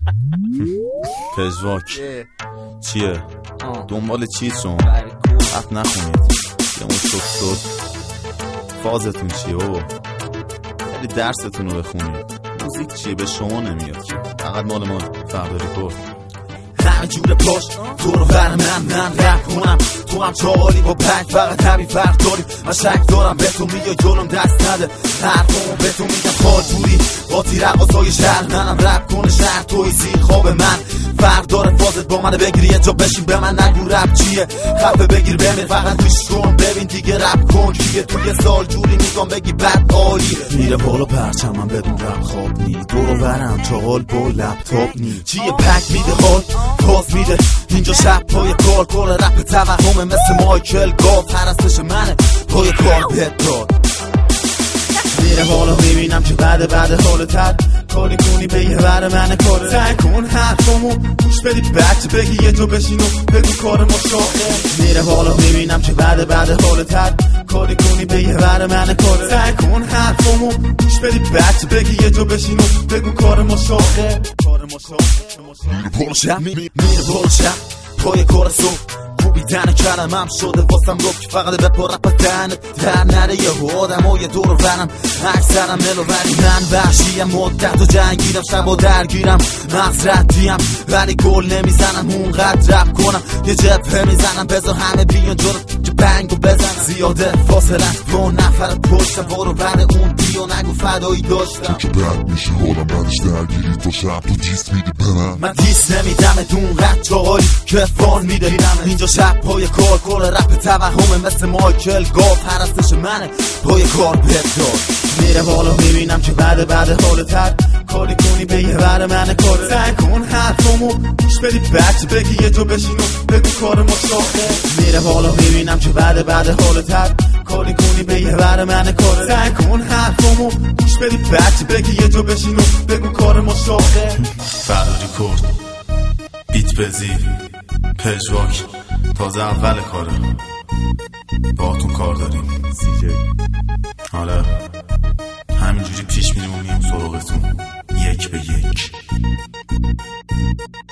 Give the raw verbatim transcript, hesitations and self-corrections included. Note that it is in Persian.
پژواک چیه؟ دنبال چیز شما؟ حق نخونید یه اون شد شد فازتون چیه بابا؟ ولی درستون رو بخونید. موزیک چیه؟ به شما نمیاد که فقط مال ما فرداری کرد. همه جور پاش تو رو بر من من رپ کنم، تو هم چاقالی با پنج فقط همی فرق داریم. من شک دارم به تو میگه جلوم دست نده، حرفمو به تو میگم خاطوری با تیر عوضای شهر منم رپ کنه شهر توی زیر خواب من. فرق داره فازت با منه بگیری یه جا بشین به من نگو رپ چیه، خفه بگیر بمیر فقط گوش کن ببین دیگه رپ کن کیه. تو یه سال جوری میگم بگی بد عالی میره بالا پرچمم بدون رپ خواب نی دورو برم چاقال با لپتاپ نی چیه پک میده حال پاس میده اینجا شب پای کار کار رپ توهمه مثل مایکل گاف هرستش منه پای کار بد داد میره حالا میبینم که بعد بعد حالتر کاری کنی به یه بر من کاره سعی کن حرفامو گوش بدی بچه بگی یه جا بشین و بگو کار ما شاقه. میره حالا میبینم که بعد بعد حالتر کاری کنی به یه بر من کاره سعی کن حرفامو گوش بدی بچه بگی یه جا بشین و بگو کار ما شاقه کار ما شاقه. میره بالا شب میره بالا شب پای کار صبح خوبیدن کلمم شده واسم رو که فقط به پر رپ دهنت در نره یه آدم و یه دور ورم اکثرم ملو ولی من وحشیم مدت و جنگیرم شب و درگیرم مغز ردیم ولی گل نمیزنم اونقدر رپ کنم یه جبهه میزنم بذار همه بیان جلو که بنگو بزنم زیاده فاصله دو نفر پشتم برو بعد اون بیو نگو فدایی داشتم که بعد میشه حالا بعدش درگیری تو شب تو دیست میدی به من من دیست نمیدم دون قد چاقالی که فان میده اینجا شب پای کار کار رپ توهمه مثل مایکل گاف هرستش منه پای کار بد داد میره حالا میبینم که بعد بعد حالتر کاری کنی به یه بر من کاره سعی کن حرفامو گوش بدی بچه بگی یه جا بشین و بگو کار ما شاقه. میره حالا میبینم که بعد بعد حالتر کاری کنی به یه بر من کاره سعی کن حرفامو گوش بدی بچه بگی یه جا بشین و بگو کار ما شاقه. فرداری کرد بیت بزیر پژواک تازه اول کاره با تو کار داریم سی جی. حالا همینجوری پیش میریم و میریم سراغتون یک به یک.